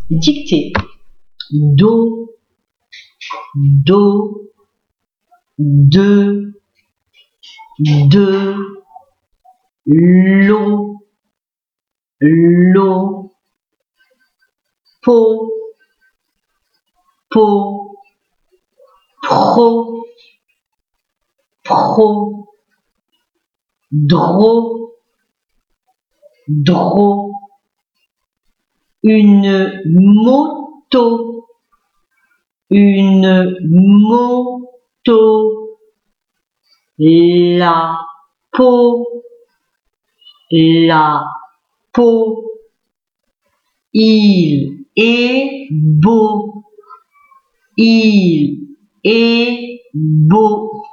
Dictée. Do, do, de, lo, lo, po, po, pro, pro, dro, dro, une moto, une moto, la peau, la peau, il est beau, il est beau.